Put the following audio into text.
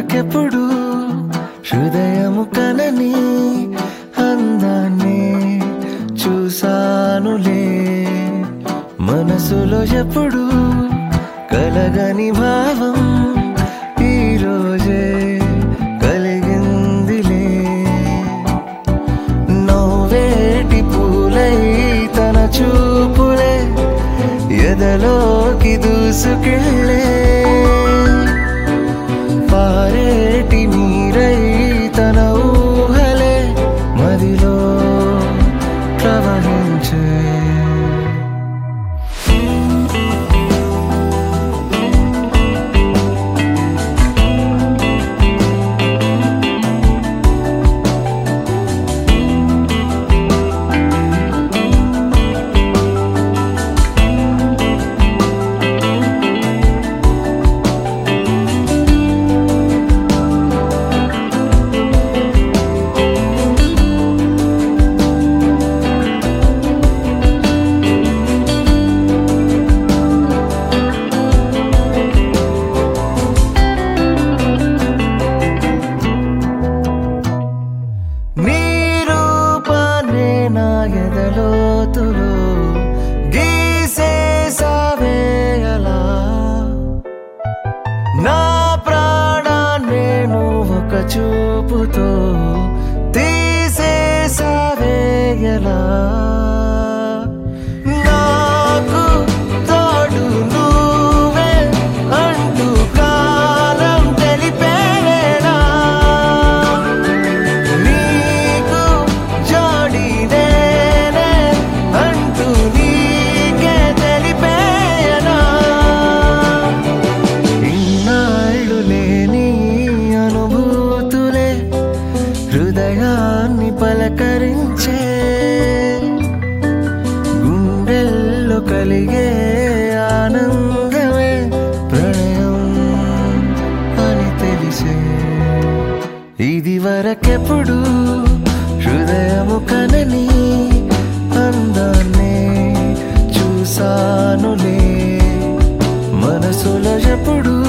వరకెప్పుడు హృదయము కనని అందాన్ని చూసానులే. మనసులో ఎప్పుడు కలగని భావం ఈరోజే కలిగిందిలే. నవ్వేటి పూలై తన చూపులే ఎదలోకి దూసుకెళ్ళే. పారేటి నీరై తన ఊహలే మదిలో ప్రవహించే. ఎదలోతులో గీసేసావేయలా నా ప్రాణాన్నేను ఒక చూపుతో తీసేసావేయలా. నాకు తోడు నువ్వే అంటూ కాలం తెలిపేవేనా. నీకు జోడి హృదయాన్ని పలకరించే. గుండెల్లో కలిగే ఆనందమే ప్రణయం అని తెలిసే. ఇది వరకెప్పుడు హృదయము కనని అందాన్ని చూసానులే. మనసులో ఎప్పుడు